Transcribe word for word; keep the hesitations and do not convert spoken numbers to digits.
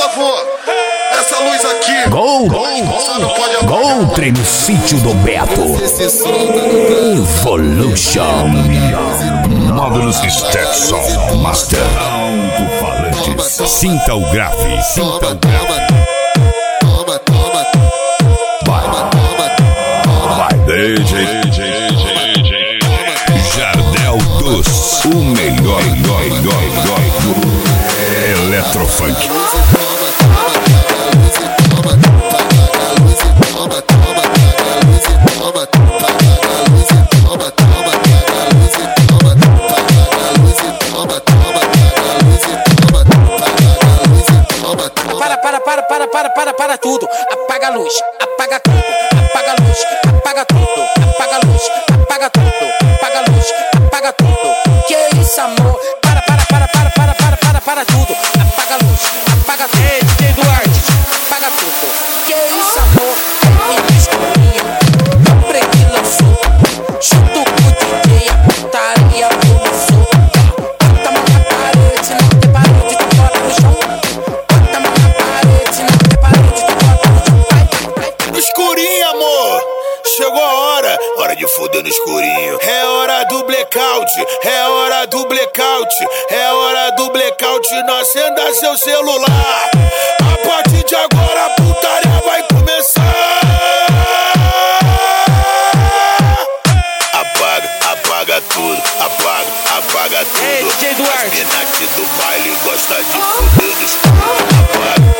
favor, essa luz aqui. Gol, gol, gol, gol, treino sítio do Beto. Evolution. Módulos Stetson Master. Alto-falantes. Sinta o grave, sinta o grave. Toma, toma, Vai, vai, D J, D J, D J, Jardel dos, o melhor, melhor, melhor, melhor. Eletrofunk. Para, para, para, para, para, para, para tudo. Apaga a luz, apaga tudo. Apaga a luz, apaga tudo. Apaga a luz, apaga tudo. Apaga a luz, apaga tudo. Que isso, amor? Para, para, para, para, para, para, para, para tudo. Apaga a luz, apaga tudo. Ei, D J Duarte, apaga tudo. Que isso, amor? Me escolhia, o preto lançou. Junto com o D J, a putaria começou. Bota a mão na parede, não tem parede, tu bota no chão. Bota a mão na parede, não tem parede, tu bota no chão. Vai, vai, vai. No escurinho, amor, chegou a hora, hora de foder no escurinho. É hora do blackout, é hora do blackout, é hora do blackout. Não acenda seu celular. A partir de agora a putaria vai começar. Apaga, apaga tudo, apaga, apaga tudo. Ei, D J Duarte. As mina aqui do baile gosta de foder no escuro. Apaga.